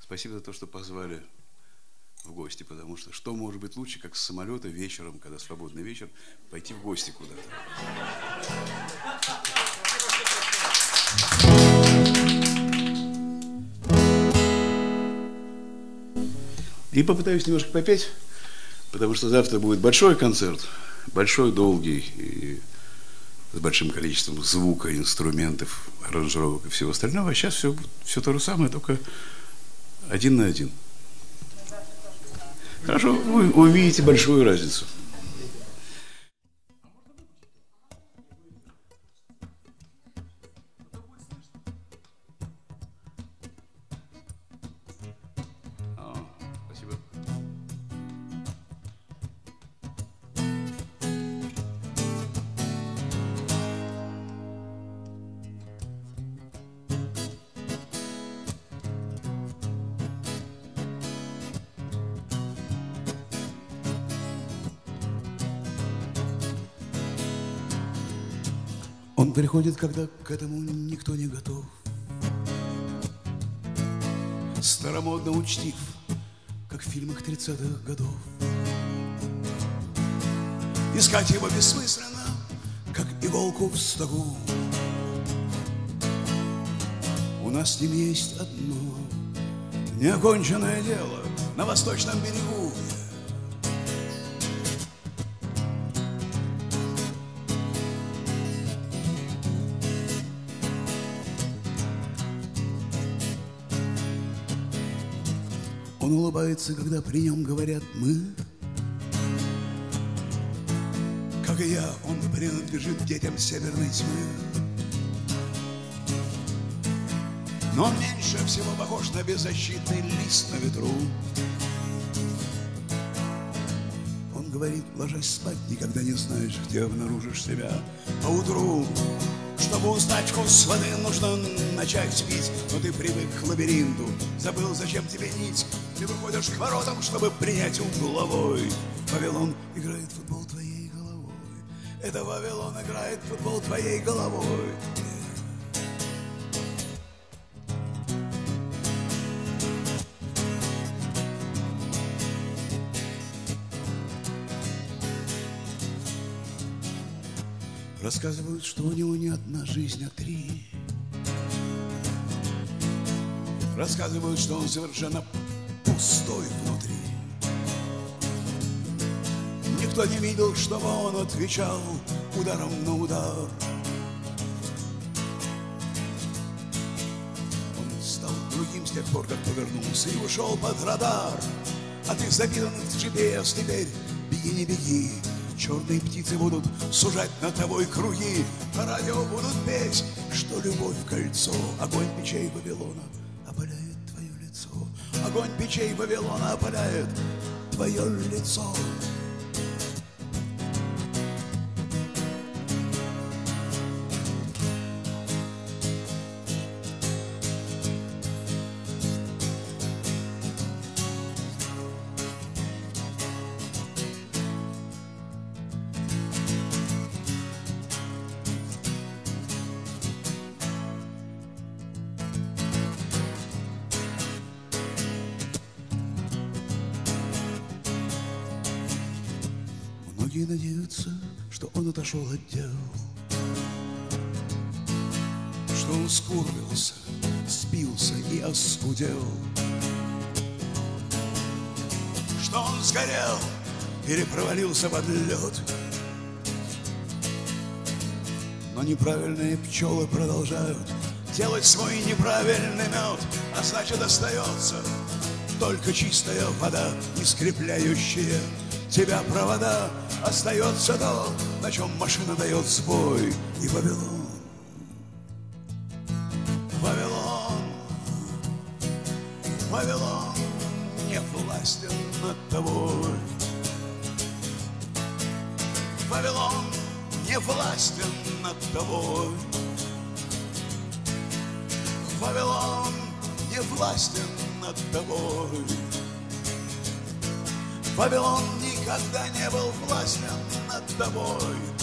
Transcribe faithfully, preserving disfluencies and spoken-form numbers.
Спасибо за то, что позвали в гости, потому что что может быть лучше, как с самолета вечером, когда свободный вечер, пойти в гости куда-то. И попытаюсь немножко попеть, потому что завтра будет большой концерт, большой, долгий, и с большим количеством звука, инструментов, аранжировок и всего остального. А сейчас все, все то же самое, только один на один. Хорошо, вы увидите большую разницу. Он приходит, когда к этому никто не готов. Старомодно учтив, как в фильмах тридцатых годов. Искать его бессмысленно, как иголку в стогу. У нас с ним есть одно неоконченное дело на восточном берегу. Он улыбается, когда при нем говорят «мы». Как и я, он принадлежит детям северной тьмы. Но он меньше всего похож на беззащитный лист на ветру. Он говорит, ложась спать, никогда не знаешь, где обнаружишь себя поутру. Чтобы узнать вкус воды, нужно начать пить. Но ты привык к лабиринту, забыл, зачем тебе нить. Ты выходишь к воротам, чтобы принять угловой. Вавилон играет в футбол твоей головой. Это Вавилон играет в футбол твоей головой. Рассказывают, что у него не одна жизнь, а три. Рассказывают, что он совершенно пустой внутри. Никто не видел, чтобы он отвечал ударом на удар. Он стал другим с тех пор, как повернулся и ушел под радар. От их запитанных джи пи эс теперь беги, не беги. Черные птицы будут сужать над тобой круги, по радио будут петь, что любовь кольцо. Огонь печей Вавилона опаляет твое лицо. Огонь печей Вавилона опаляет твое лицо. Многие надеются, что он отошел от дел, что он скурвился, спился и оскудел, что он сгорел или провалился под лед. Но неправильные пчелы продолжают делать свой неправильный мед, а значит остается только чистая вода, не скрепляющая тебя провода. Остается то, на чем машина дает сбой. И Вавилон, Вавилон, Вавилон не властен над тобой. Вавилон не властен над тобой. Вавилон не властен над тобой. Вавилон никогда не был властен над тобой.